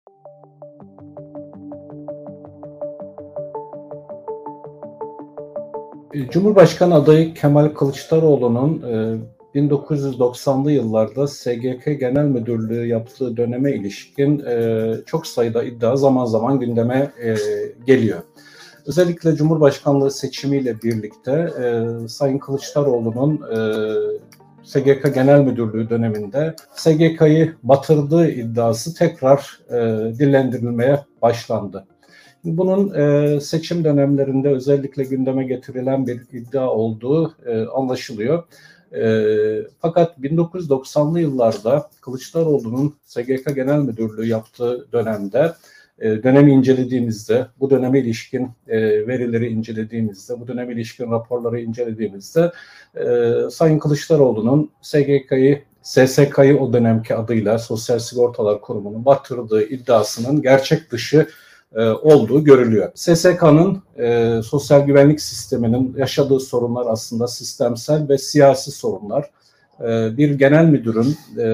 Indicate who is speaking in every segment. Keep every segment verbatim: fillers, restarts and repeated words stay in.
Speaker 1: Cumhurbaşkanı adayı Kemal Kılıçdaroğlu'nun bin dokuz yüz doksanlı yıllarda S G K Genel Müdürlüğü yaptığı döneme ilişkin çok sayıda iddia zaman zaman gündeme geliyor. Özellikle Cumhurbaşkanlığı seçimiyle birlikte Sayın Kılıçdaroğlu'nun S G K Genel Müdürlüğü döneminde S G K'yı batırdığı iddiası tekrar dillendirilmeye başlandı. Bunun e, seçim dönemlerinde özellikle gündeme getirilen bir iddia olduğu e, anlaşılıyor. E, fakat bin dokuz yüz doksanlı yıllarda Kılıçdaroğlu'nun S G K Genel Müdürlüğü yaptığı dönemde e, dönemi incelediğimizde, bu döneme ilişkin e, verileri incelediğimizde, bu döneme ilişkin raporları incelediğimizde e, Sayın Kılıçdaroğlu'nun S G K'yı S S K'yı o dönemki adıyla Sosyal Sigortalar Kurumu'nun batırdığı iddiasının gerçek dışı olduğu görülüyor. S S K'nın e, sosyal güvenlik sisteminin yaşadığı sorunlar aslında sistemsel ve siyasi sorunlar. E, bir genel müdürün e,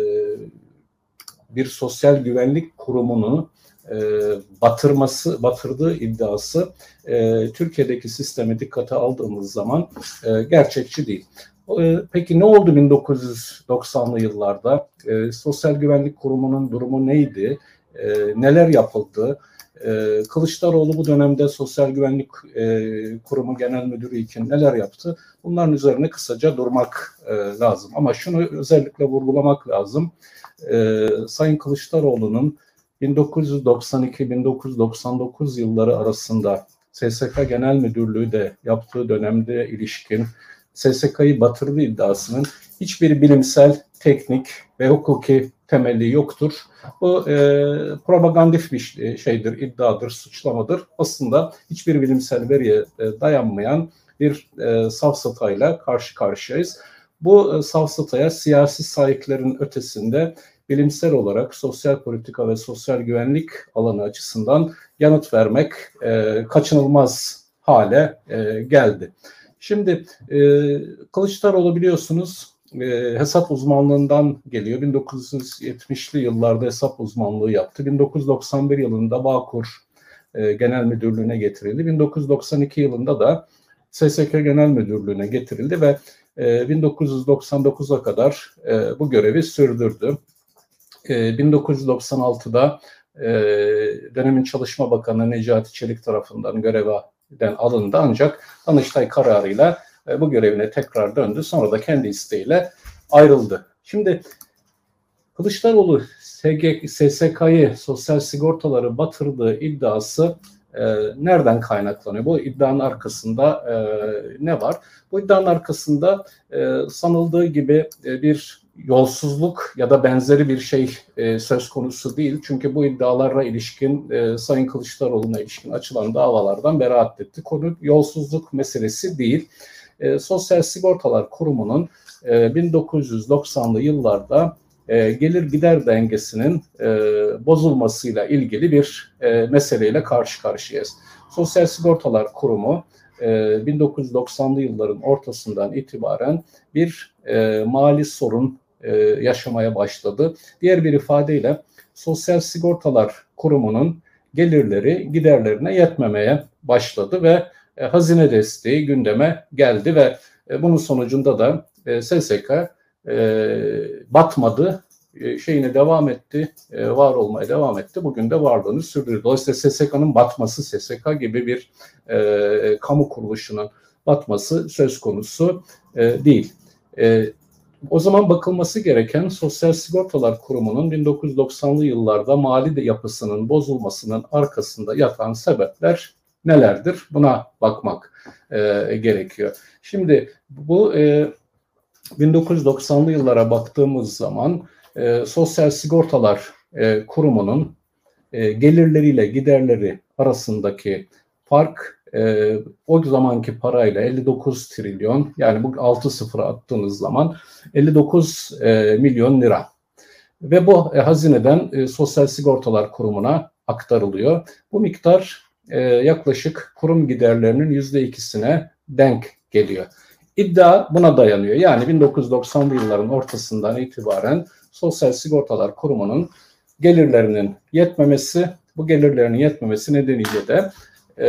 Speaker 1: bir sosyal güvenlik kurumunu e, batırması, batırdığı iddiası e, Türkiye'deki sisteme dikkate aldığımız zaman e, gerçekçi değil. E, peki ne oldu bin dokuz yüz doksanlı yıllarda? E, sosyal güvenlik kurumunun durumu neydi? E, neler yapıldı? Ee, Kılıçdaroğlu bu dönemde Sosyal Güvenlik e, Kurumu Genel Müdürü için neler yaptı? Bunların üzerine kısaca durmak e, lazım. Ama şunu özellikle vurgulamak lazım. E, Sayın Kılıçdaroğlu'nun bin dokuz yüz doksan iki bin dokuz yüz doksan dokuz yılları arasında S S K Genel Müdürlüğü de yaptığı dönemde ilişkin S S K'yı batırdığı iddiasının hiçbir bilimsel, teknik ve hukuki temelli yoktur. Bu e, propagandif bir şeydir, iddiadır, suçlamadır. Aslında hiçbir bilimsel veriye e, dayanmayan bir e, safsatayla karşı karşıyayız. Bu e, safsataya siyasi sahiplerin ötesinde bilimsel olarak sosyal politika ve sosyal güvenlik alanı açısından yanıt vermek e, kaçınılmaz hale e, geldi. Şimdi e, Kılıçdaroğlu biliyorsunuz e, hesap uzmanlığından geliyor. bin dokuz yüz yetmişli yıllarda hesap uzmanlığı yaptı. bin dokuz yüz doksan bir yılında Bağkur e, Genel Müdürlüğü'ne getirildi. bin dokuz yüz doksan iki yılında da S S K Genel Müdürlüğü'ne getirildi ve e, bin dokuz yüz doksan dokuza kadar e, bu görevi sürdürdü. E, bin dokuz yüz doksan altıda e, dönemin Çalışma Bakanı Necati Çelik tarafından göreve alındı, ancak Danıştay kararıyla e, bu görevine tekrar döndü. Sonra da kendi isteğiyle ayrıldı. Şimdi Kılıçdaroğlu S S K'yı, sosyal sigortaları batırdığı iddiası e, nereden kaynaklanıyor? Bu iddianın arkasında e, ne var? Bu iddianın arkasında e, sanıldığı gibi e, bir yolsuzluk ya da benzeri bir şey e, söz konusu değil. Çünkü bu iddialarla ilişkin e, Sayın Kılıçdaroğlu'na ilişkin açılan davalardan beraat etti. Konu yolsuzluk meselesi değil. E, Sosyal Sigortalar Kurumu'nun e, bin dokuz yüz doksanlı yıllarda e, gelir gider dengesinin e, bozulmasıyla ilgili bir e, meseleyle karşı karşıyayız. Sosyal Sigortalar Kurumu e, bin dokuz yüz doksanlı yılların ortasından itibaren bir e, mali sorun e, yaşamaya başladı. Diğer bir ifadeyle Sosyal Sigortalar Kurumu'nun gelirleri giderlerine yetmemeye başladı ve e, hazine desteği gündeme geldi ve e, bunun sonucunda da e, S S K e, batmadı, e, şeyine devam etti, e, var olmaya devam etti. Bugün de varlığını sürdürüyor. Dolayısıyla S S K'nın batması, S S K gibi bir e, kamu kuruluşunun batması söz konusu e, değil. E, O zaman bakılması gereken Sosyal Sigortalar Kurumu'nun bin dokuz yüz doksanlı yıllarda mali de yapısının bozulmasının arkasında yatan sebepler nelerdir? Buna bakmak e, gerekiyor. Şimdi bu e, bin dokuz yüz doksanlı yıllara baktığımız zaman e, Sosyal Sigortalar e, Kurumu'nun e, gelirleriyle giderleri arasındaki fark e, o zamanki parayla elli dokuz trilyon, yani bu altı sıfıra attığınız zaman elli dokuz e, milyon lira ve bu e, hazineden e, Sosyal Sigortalar Kurumu'na aktarılıyor. Bu miktar e, yaklaşık kurum giderlerinin yüzde ikisine denk geliyor. İddia buna dayanıyor. Yani bin dokuz yüz doksanlı yılların ortasından itibaren Sosyal Sigortalar Kurumu'nun gelirlerinin yetmemesi, bu gelirlerinin yetmemesi nedeniyle de e,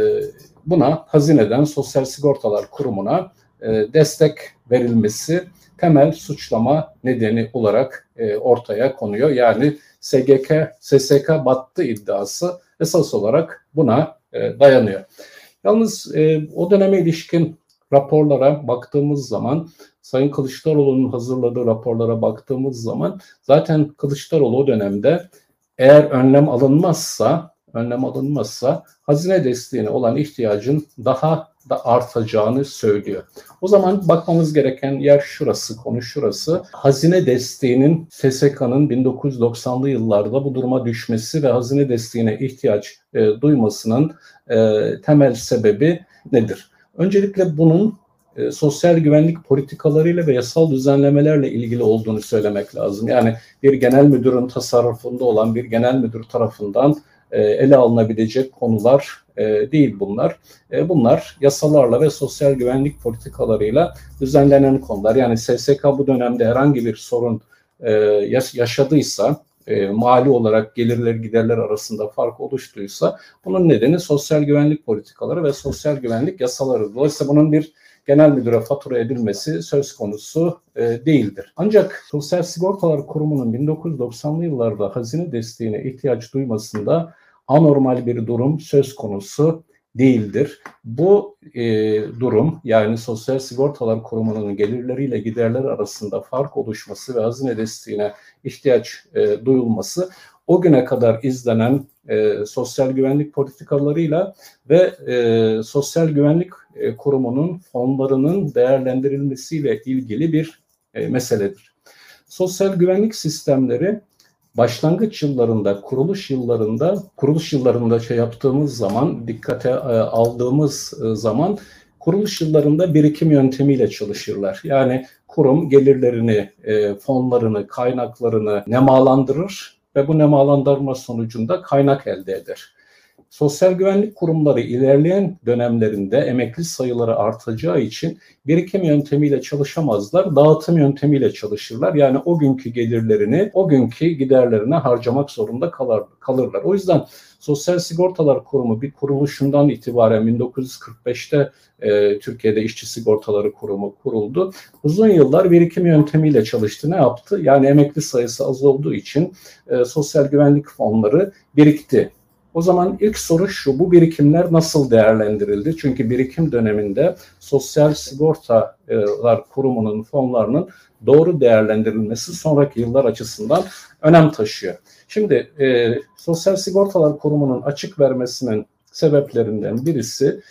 Speaker 1: buna hazineden Sosyal Sigortalar Kurumu'na e, destek verilmesi temel suçlama nedeni olarak e, ortaya konuyor. Yani S G K, S S K battı iddiası esas olarak buna e, dayanıyor. Yalnız e, o döneme ilişkin raporlara baktığımız zaman, Sayın Kılıçdaroğlu'nun hazırladığı raporlara baktığımız zaman zaten Kılıçdaroğlu o dönemde eğer önlem alınmazsa, önlem alınmazsa hazine desteğine olan ihtiyacın daha da artacağını söylüyor. O zaman bakmamız gereken yer şurası, konu şurası. Hazine desteğinin S S K'nın bin dokuz yüz doksanlı yıllarda bu duruma düşmesi ve hazine desteğine ihtiyaç e, duymasının e, temel sebebi nedir? Öncelikle bunun e, sosyal güvenlik politikalarıyla ve yasal düzenlemelerle ilgili olduğunu söylemek lazım. Yani bir genel müdürün tasarrufunda olan bir genel müdür tarafından e, ele alınabilecek konular e, değil bunlar. E, bunlar yasalarla ve sosyal güvenlik politikalarıyla düzenlenen konular. Yani S S K bu dönemde herhangi bir sorun e, yaşadıysa, E, mali olarak gelirler giderler arasında fark oluştuysa bunun nedeni sosyal güvenlik politikaları ve sosyal güvenlik yasaları. Dolayısıyla bunun bir genel müdüre fatura edilmesi söz konusu e, değildir. Ancak Sosyal Sigortalar Kurumu'nun bin dokuz yüz doksanlı yıllarda hazine desteğine ihtiyaç duymasında anormal bir durum söz konusu değildir. Bu e, durum, yani Sosyal Sigortalar Kurumu'nun gelirleriyle giderler arasında fark oluşması ve hazine desteğine ihtiyaç e, duyulması o güne kadar izlenen e, sosyal güvenlik politikalarıyla ve e, Sosyal Güvenlik e, Kurumu'nun fonlarının değerlendirilmesiyle ilgili bir e, meseledir. Sosyal güvenlik sistemleri başlangıç yıllarında, kuruluş yıllarında, kuruluş yıllarında şey yaptığımız zaman, dikkate e, aldığımız e, zaman kuruluş yıllarında birikim yöntemiyle çalışırlar. Yani kurum gelirlerini, e, fonlarını, kaynaklarını nemalandırır ve bu nemalandırma sonucunda kaynak elde eder. Sosyal güvenlik kurumları ilerleyen dönemlerinde emekli sayıları artacağı için birikim yöntemiyle çalışamazlar, dağıtım yönetimiyle çalışırlar. Yani o günkü gelirlerini, o günkü giderlerine harcamak zorunda kalır, kalırlar. O yüzden Sosyal Sigortalar Kurumu bir kuruluşundan itibaren bin dokuz yüz kırk beşte e, Türkiye'de İşçi Sigortaları Kurumu kuruldu. Uzun yıllar birikim yöntemiyle çalıştı. Ne yaptı? Yani emekli sayısı az olduğu için e, sosyal güvenlik fonları birikti. O zaman ilk soru şu, bu birikimler nasıl değerlendirildi? Çünkü birikim döneminde Sosyal Sigortalar Kurumu'nun fonlarının doğru değerlendirilmesi sonraki yıllar açısından önem taşıyor. Şimdi e, Sosyal Sigortalar Kurumu'nun açık vermesinin sebeplerinden birisi,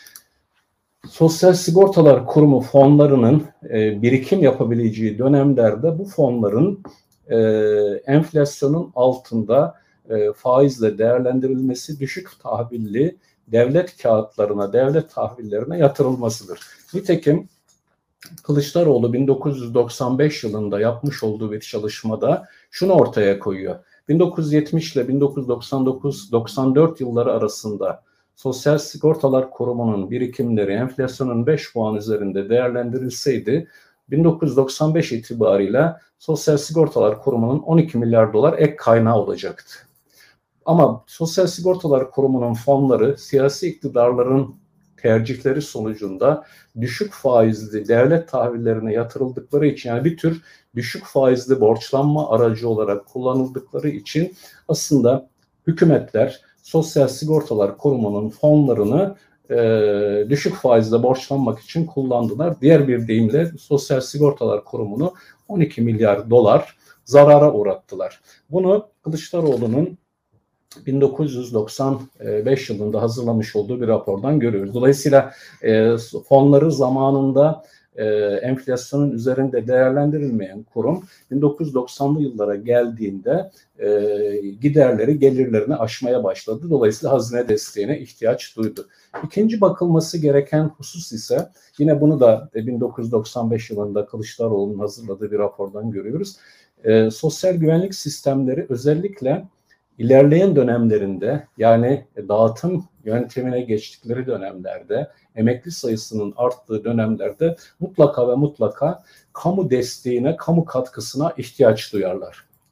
Speaker 1: Sosyal Sigortalar Kurumu fonlarının e, birikim yapabileceği dönemlerde bu fonların e, enflasyonun altında e, faizle değerlendirilmesi, düşük tahvilli devlet kağıtlarına, devlet tahvillerine yatırılmasıdır. Nitekim Kılıçdaroğlu bin dokuz yüz doksan beş yılında yapmış olduğu bir çalışmada şunu ortaya koyuyor. bin dokuz yüz yetmiş ile bin dokuz yüz doksan dokuz doksan dört yılları arasında Sosyal Sigortalar Kurumu'nun birikimleri enflasyonun beş puan üzerinde değerlendirilseydi bin dokuz yüz doksan beş itibarıyla Sosyal Sigortalar Kurumu'nun on iki milyar dolar ek kaynağı olacaktı. Ama Sosyal Sigortalar Kurumu'nun fonları siyasi iktidarların tercihleri sonucunda düşük faizli devlet tahvillerine yatırıldıkları için, yani bir tür düşük faizli borçlanma aracı olarak kullanıldıkları için aslında hükümetler Sosyal Sigortalar Kurumu'nun fonlarını e, düşük faizle borçlanmak için kullandılar. Diğer bir deyimle Sosyal Sigortalar Kurumu'nu on iki milyar dolar zarara uğrattılar. Bunu Kılıçdaroğlu'nun bin dokuz yüz doksan beş yılında hazırlamış olduğu bir rapordan görüyoruz. Dolayısıyla e, fonları zamanında e, enflasyonun üzerinde değerlendirilmeyen kurum bin dokuz yüz doksanlı yıllara geldiğinde e, giderleri gelirlerini aşmaya başladı. Dolayısıyla hazine desteğine ihtiyaç duydu. İkinci bakılması gereken husus ise, yine bunu da bin dokuz yüz doksan beş yılında Kılıçdaroğlu'nun hazırladığı bir rapordan görüyoruz. E, sosyal güvenlik sistemleri özellikle İlerleyen dönemlerinde, yani dağıtım yöntemine geçtikleri dönemlerde, emekli sayısının arttığı dönemlerde mutlaka ve mutlaka kamu desteğine, kamu katkısına ihtiyaç duyarlar.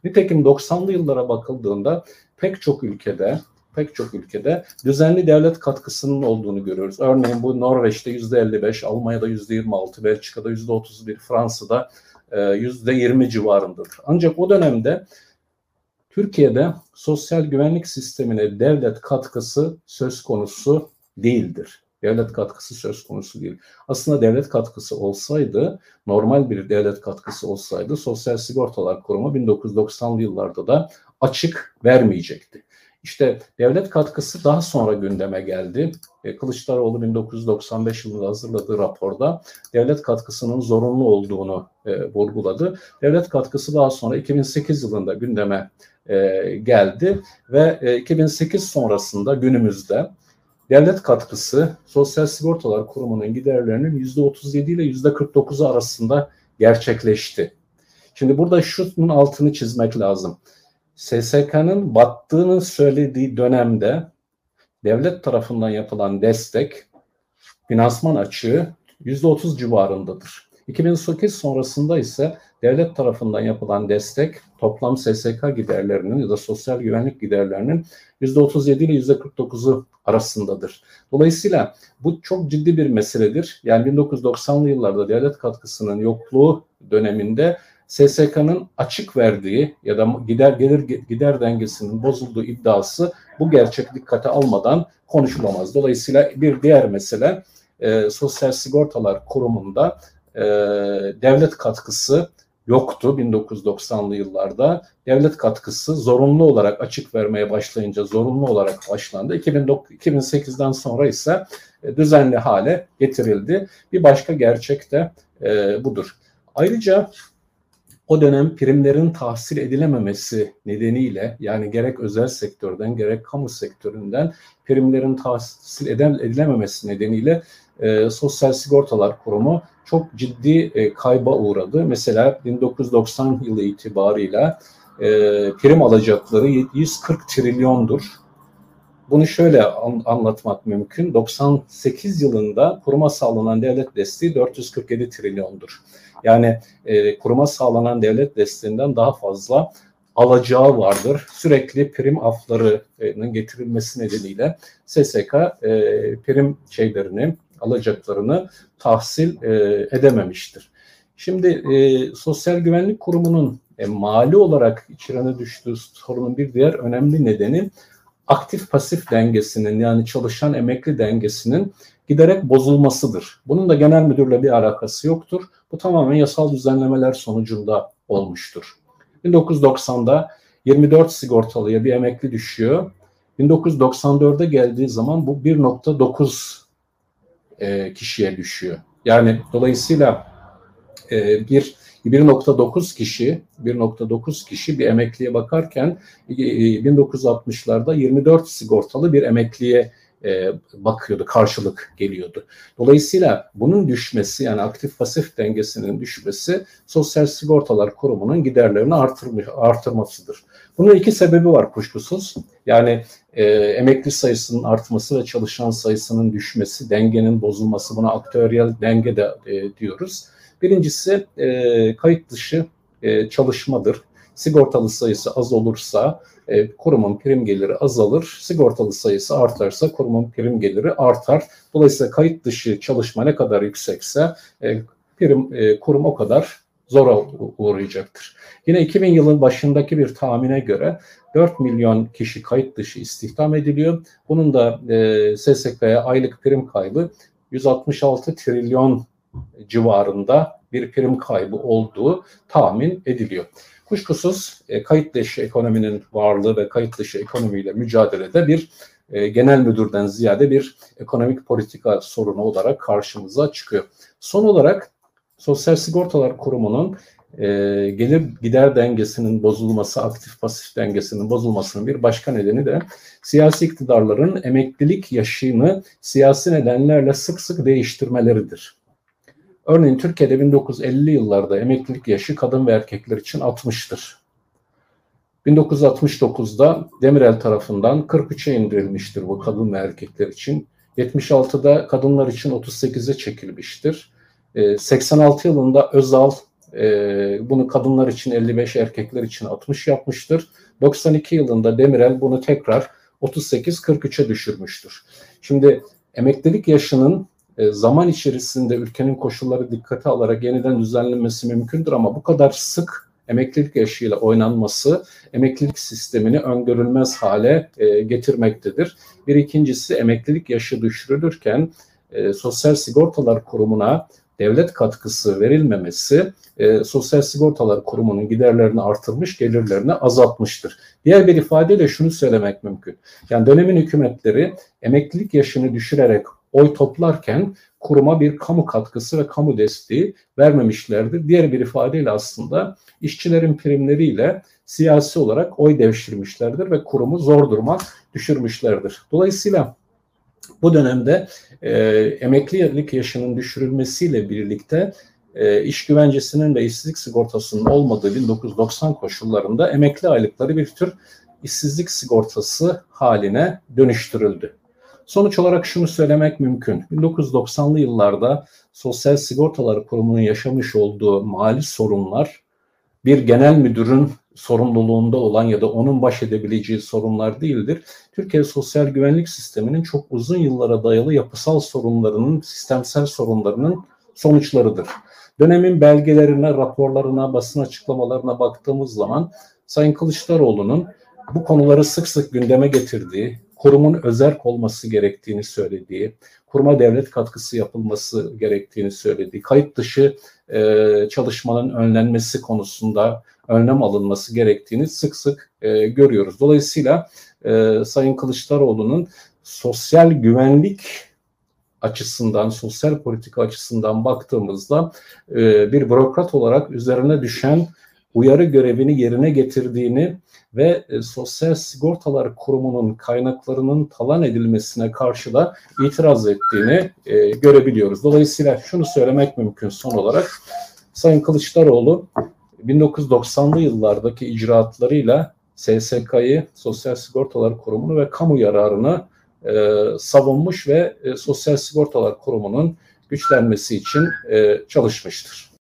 Speaker 1: Nitekim doksanlı yıllara bakıldığında pek çok ülkede pek çok ülkede düzenli devlet katkısının olduğunu görüyoruz. Örneğin bu Norveç'te yüzde elli beş, Almanya'da yüzde yirmi altı, Belçika'da yüzde otuz bir, Fransa'da yüzde yirmi civarındadır. Ancak o dönemde Türkiye'de sosyal güvenlik sistemine devlet katkısı söz konusu değildir. Devlet katkısı söz konusu değil. Aslında devlet katkısı olsaydı, normal bir devlet katkısı olsaydı Sosyal Sigortalar Kurumu bin dokuz yüz doksanlı yıllarda da açık vermeyecekti. İşte devlet katkısı daha sonra gündeme geldi. Kılıçdaroğlu bin dokuz yüz doksan beş yılında hazırladığı raporda devlet katkısının zorunlu olduğunu e, vurguladı. Devlet katkısı daha sonra iki bin sekiz yılında gündeme e, geldi ve e, iki bin sekiz sonrasında günümüzde devlet katkısı Sosyal Sigortalar Kurumu'nun giderlerinin yüzde otuz yedi ile yüzde kırk dokuz arasında gerçekleşti. Şimdi burada şunun altını çizmek lazım. S S K'nın battığını söylediği dönemde devlet tarafından yapılan destek, finansman açığı yüzde otuz civarındadır. iki bin sekiz sonrasında ise devlet tarafından yapılan destek toplam S S K giderlerinin ya da sosyal güvenlik giderlerinin yüzde otuz yedi ile yüzde kırk dokuzu arasındadır. Dolayısıyla bu çok ciddi bir meseledir. Yani bin dokuz yüz doksanlı yıllarda devlet katkısının yokluğu döneminde S S K'nın açık verdiği ya da gider gelir gider dengesinin bozulduğu iddiası bu gerçek dikkate almadan konuşulamaz. Dolayısıyla bir diğer mesele e, Sosyal Sigortalar Kurumu'nda e, devlet katkısı yoktu bin dokuz yüz doksanlı yıllarda. Devlet katkısı zorunlu olarak açık vermeye başlayınca zorunlu olarak başlandı. iki bin sekizden sonra ise e, düzenli hale getirildi. Bir başka gerçek de e, budur. Ayrıca o dönem primlerin tahsil edilememesi nedeniyle, yani gerek özel sektörden gerek kamu sektöründen primlerin tahsil edilememesi nedeniyle e, Sosyal Sigortalar Kurumu çok ciddi e, kayba uğradı. Mesela bin dokuz yüz doksan yılı itibarıyla e, prim alacakları yedi yüz kırk trilyondur. Bunu şöyle an, anlatmak mümkün. doksan sekiz yılında kuruma sağlanan devlet desteği dört yüz kırk yedi trilyondur. Yani e, kuruma sağlanan devlet desteğinden daha fazla alacağı vardır. Sürekli prim aflarının getirilmesi nedeniyle S S K e, prim şeylerini, alacaklarını tahsil e, edememiştir. Şimdi e, Sosyal Güvenlik Kurumu'nun e, mali olarak içine düştüğü sorunun bir diğer önemli nedeni aktif pasif dengesinin, yani çalışan emekli dengesinin giderek bozulmasıdır. Bunun da genel müdürle bir alakası yoktur. Bu tamamen yasal düzenlemeler sonucunda olmuştur. bin dokuz yüz doksanda yirmi dört sigortalıya bir emekli düşüyor. bin dokuz yüz doksan dörde geldiği zaman bu bir nokta dokuz e, kişiye düşüyor. Yani dolayısıyla e, bir bir nokta dokuz kişi bir nokta dokuz kişi bir emekliye bakarken bin dokuz yüz altmışlarda yirmi dört sigortalı bir emekliye e, bakıyordu, karşılık geliyordu. Dolayısıyla bunun düşmesi, yani aktif pasif dengesinin düşmesi Sosyal Sigortalar Kurumu'nun giderlerini artırmış, artırmasıdır. Bunun iki sebebi var kuşkusuz. Yani e, emekli sayısının artması ve çalışan sayısının düşmesi, dengenin bozulması, buna aktüeryel denge de e, diyoruz. Birincisi e, kayıt dışı e, çalışmadır. Sigortalı sayısı az olursa e, kurumun prim geliri azalır. Sigortalı sayısı artarsa kurumun prim geliri artar. Dolayısıyla kayıt dışı çalışma ne kadar yüksekse e, prim e, kurum o kadar zora uğrayacaktır. Yine iki bin yılın başındaki bir tahmine göre dört milyon kişi kayıt dışı istihdam ediliyor. Bunun da e, S S K'ya aylık prim kaybı yüz altmış altı trilyon civarında bir prim kaybı olduğu tahmin ediliyor. Kuşkusuz e, kayıt dışı ekonominin varlığı ve kayıt dışı ekonomiyle mücadelede bir e, genel müdürden ziyade bir ekonomik politika sorunu olarak karşımıza çıkıyor. Son olarak Sosyal Sigortalar Kurumu'nun e, gelir gider dengesinin bozulması, aktif pasif dengesinin bozulmasının bir başka nedeni de siyasi iktidarların emeklilik yaşını siyasi nedenlerle sık sık değiştirmeleridir. Örneğin Türkiye'de bin dokuz yüz elli yıllarda emeklilik yaşı kadın ve erkekler için altmıştır. bin dokuz yüz altmış dokuzda Demirel tarafından kırk üçe indirilmiştir bu kadın ve erkekler için. yetmiş altıda kadınlar için otuz sekize çekilmiştir. seksen altı yılında Özal E, bunu kadınlar için elli beş, erkekler için altmış yapmıştır. doksan iki yılında Demirel bunu tekrar otuz sekiz kırk üçe düşürmüştür. Şimdi emeklilik yaşının e, zaman içerisinde ülkenin koşulları dikkate alarak yeniden düzenlenmesi mümkündür ama bu kadar sık emeklilik yaşıyla oynanması emeklilik sistemini öngörülmez hale e, getirmektedir. Bir ikincisi, emeklilik yaşı düşürülürken e, Sosyal Sigortalar Kurumu'na devlet katkısı verilmemesi e, Sosyal Sigortalar Kurumu'nun giderlerini artırmış, gelirlerini azaltmıştır. Diğer bir ifadeyle şunu söylemek mümkün. Yani dönemin hükümetleri emeklilik yaşını düşürerek oy toplarken kuruma bir kamu katkısı ve kamu desteği vermemişlerdir. Diğer bir ifadeyle aslında işçilerin primleriyle siyasi olarak oy devşirmişlerdir ve kurumu zor duruma düşürmüşlerdir. Dolayısıyla bu dönemde e, emeklilik yaşının düşürülmesiyle birlikte e, iş güvencesinin ve işsizlik sigortasının olmadığı bin dokuz yüz doksan koşullarında emekli aylıkları bir tür işsizlik sigortası haline dönüştürüldü. Sonuç olarak şunu söylemek mümkün. bin dokuz yüz doksanlı yıllarda Sosyal Sigortalar Kurumu'nun yaşamış olduğu mali sorunlar bir genel müdürün sorumluluğunda olan ya da onun baş edebileceği sorunlar değildir. Türkiye Sosyal Güvenlik Sistemi'nin çok uzun yıllara dayalı yapısal sorunlarının, sistemsel sorunlarının sonuçlarıdır. Dönemin belgelerine, raporlarına, basın açıklamalarına baktığımız zaman Sayın Kılıçdaroğlu'nun bu konuları sık sık gündeme getirdiği, kurumun özerk olması gerektiğini söylediği, kuruma devlet katkısı yapılması gerektiğini söylediği, kayıt dışı e, çalışmanın önlenmesi konusunda önlem alınması gerektiğini sık sık e, görüyoruz. Dolayısıyla e, Sayın Kılıçdaroğlu'nun sosyal güvenlik açısından, sosyal politika açısından baktığımızda e, bir bürokrat olarak üzerine düşen uyarı görevini yerine getirdiğini ve e, Sosyal Sigortalar Kurumu'nun kaynaklarının talan edilmesine karşı da itiraz ettiğini e, görebiliyoruz. Dolayısıyla şunu söylemek mümkün son olarak, Sayın Kılıçdaroğlu bin dokuz yüz doksanlı yıllardaki icraatlarıyla S S K'yı, Sosyal Sigortalar Kurumu'nu ve kamu yararını e, savunmuş ve e, Sosyal Sigortalar Kurumu'nun güçlenmesi için e, çalışmıştır.